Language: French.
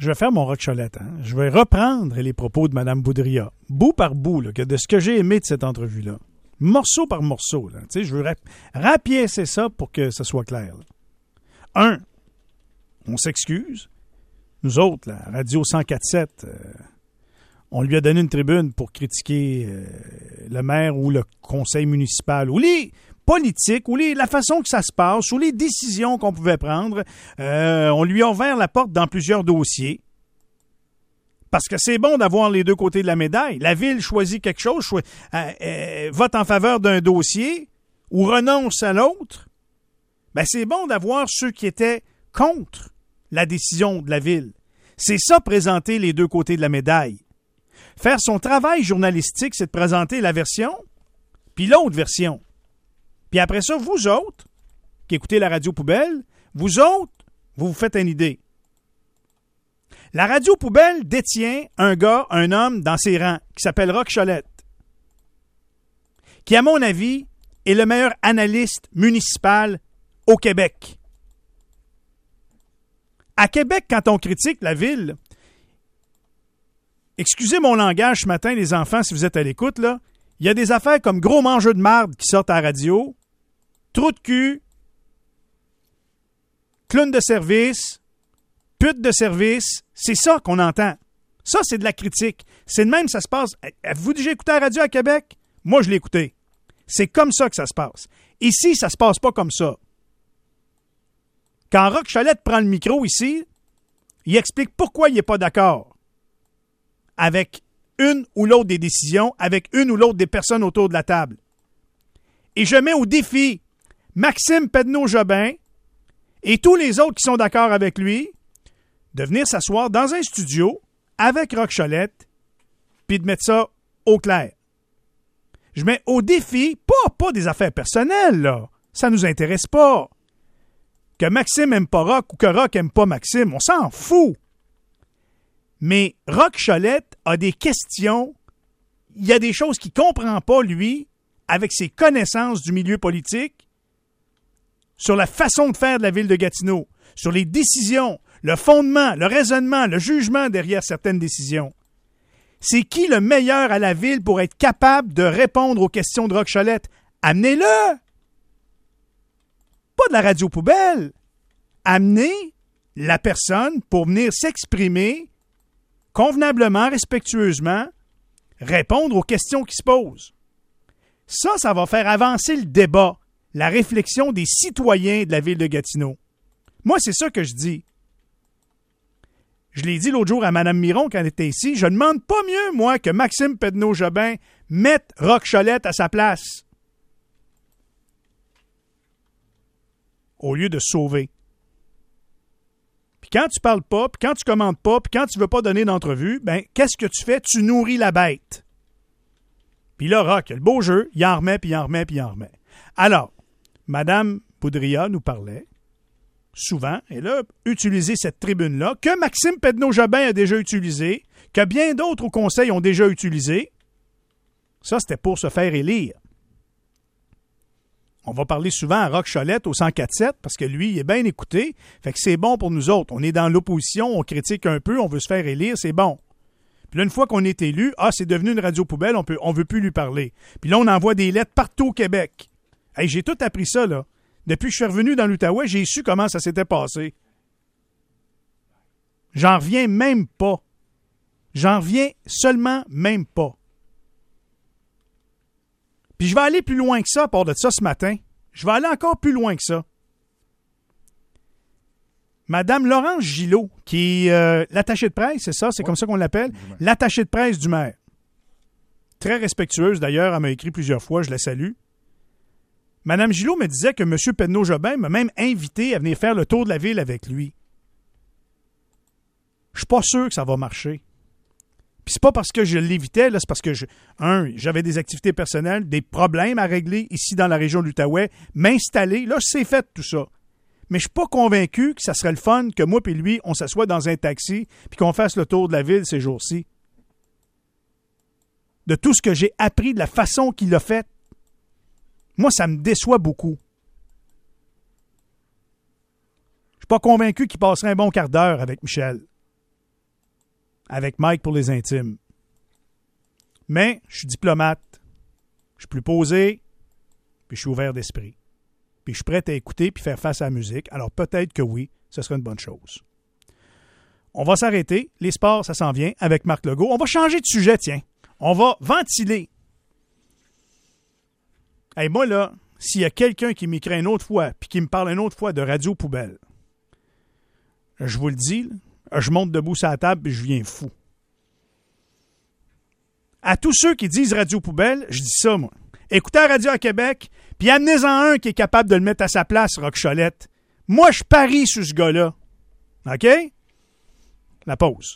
je vais faire mon Rock Cholette. Hein? Je vais reprendre les propos de Mme Boudria, bout par bout, là, de ce que j'ai aimé de cette entrevue-là. Morceau par morceau. Là. Je veux rapiécer ça pour que ça soit clair. Là. On s'excuse. Nous autres, la Radio 104.7, on lui a donné une tribune pour critiquer le maire ou le conseil municipal ou les politiques ou la façon que ça se passe ou les décisions qu'on pouvait prendre. On lui a ouvert la porte dans plusieurs dossiers. Parce que c'est bon d'avoir les deux côtés de la médaille. La ville choisit quelque chose, vote en faveur d'un dossier ou renonce à l'autre. Ben c'est bon d'avoir ceux qui étaient contre la décision de la ville. C'est ça, présenter les deux côtés de la médaille. Faire son travail journalistique, c'est de présenter la version, puis l'autre version. Puis après ça, vous autres, qui écoutez la radio poubelle, vous autres, vous vous faites une idée. La radio poubelle détient un homme dans ses rangs, qui s'appelle Roch Cholette, qui, à mon avis, est le meilleur analyste municipal au Québec. À Québec, quand on critique la ville, excusez mon langage ce matin, les enfants, si vous êtes à l'écoute, là, il y a des affaires comme gros mangeux de marde qui sortent à la radio, trou de cul, clown de service, pute de service, c'est ça qu'on entend. Ça, c'est de la critique. C'est de même que ça se passe. Avez-vous déjà écouté la radio à Québec? Moi, je l'ai écouté. C'est comme ça que ça se passe. Ici, ça se passe pas comme ça. Quand Roch Cholette prend le micro ici, il explique pourquoi il n'est pas d'accord avec une ou l'autre des décisions, avec une ou l'autre des personnes autour de la table. Et je mets au défi Maxime Pedneau-Jobin et tous les autres qui sont d'accord avec lui de venir s'asseoir dans un studio avec Roch Cholette puis de mettre ça au clair. Je mets au défi, pas des affaires personnelles, là. Ça nous intéresse pas. Que Maxime aime pas Roch ou que Roch aime pas Maxime, on s'en fout. Mais Roch Cholette a des questions, il y a des choses qu'il comprend pas, lui, avec ses connaissances du milieu politique, sur la façon de faire de la ville de Gatineau, sur les décisions, le fondement, le raisonnement, le jugement derrière certaines décisions. C'est qui le meilleur à la ville pour être capable de répondre aux questions de Roch Cholette? Amenez-le! Pas de la radio poubelle. Amenez la personne pour venir s'exprimer convenablement, respectueusement, répondre aux questions qui se posent. Ça va faire avancer le débat, la réflexion des citoyens de la ville de Gatineau. Moi, c'est ça que je dis. Je l'ai dit l'autre jour à Mme Miron quand elle était ici, je ne demande pas mieux, moi, que Maxime Pedneau-Jobin mette Roch Cholette à sa place. Au lieu de sauver. Puis quand tu parles pas, puis quand tu commandes pas, puis quand tu veux pas donner d'entrevue, ben qu'est-ce que tu fais? Tu nourris la bête. Puis là, Roch, il a le beau jeu, il en remet, puis il en remet, puis il en remet. Alors, Mme Boudria nous parlait souvent, elle a utilisé cette tribune-là, que Maxime Pedneau-Jobin a déjà utilisée, que bien d'autres au Conseil ont déjà utilisé. Ça, c'était pour se faire élire. On va parler souvent à Roch Cholette au 104.7 parce que lui, il est bien écouté. Fait que c'est bon pour nous autres. On est dans l'opposition, on critique un peu, on veut se faire élire, c'est bon. Puis là, une fois qu'on est élu, c'est devenu une radio poubelle, on veut plus lui parler. Puis là, on envoie des lettres partout au Québec. Hey, j'ai tout appris ça, là. Depuis que je suis revenu dans l'Outaouais, j'ai su comment ça s'était passé. J'en reviens même pas. J'en reviens seulement même pas. Puis je vais aller plus loin que ça à part de ça ce matin. Je vais aller encore plus loin que ça. Madame Laurence Gillot, qui est l'attachée de presse, c'est ça? C'est comme ça qu'on l'appelle? L'attachée de presse du maire. Très respectueuse, d'ailleurs. Elle m'a écrit plusieurs fois. Je la salue. Madame Gillot me disait que M. Pedneau-Jobin m'a même invité à venir faire le tour de la ville avec lui. Je suis pas sûr que ça va marcher. Puis c'est pas parce que je l'évitais, là, c'est parce que, j'avais des activités personnelles, des problèmes à régler ici dans la région de l'Outaouais, m'installer. Là, c'est fait tout ça. Mais je suis pas convaincu que ça serait le fun que moi et lui, on s'assoie dans un taxi puis qu'on fasse le tour de la ville ces jours-ci. De tout ce que j'ai appris, de la façon qu'il l'a fait, moi, ça me déçoit beaucoup. Je suis pas convaincu qu'il passerait un bon quart d'heure avec Michel. avec Mike pour les intimes. Mais je suis diplomate, je suis plus posé, puis je suis ouvert d'esprit. Puis je suis prêt à écouter puis faire face à la musique. Alors peut-être que oui, ce serait une bonne chose. On va s'arrêter. Les sports, ça s'en vient avec Marc Legault. On va changer de sujet, tiens. On va ventiler. Hey, moi, là, s'il y a quelqu'un qui m'écrit une autre fois puis qui me parle une autre fois de Radio Poubelle, je vous le dis, là, je monte debout sur la table et je viens fou. À tous ceux qui disent Radio Poubelle, je dis ça, moi. Écoutez la radio à Québec, puis amenez-en un qui est capable de le mettre à sa place, Roch Cholette. Moi, je parie sur ce gars-là. OK? La pause.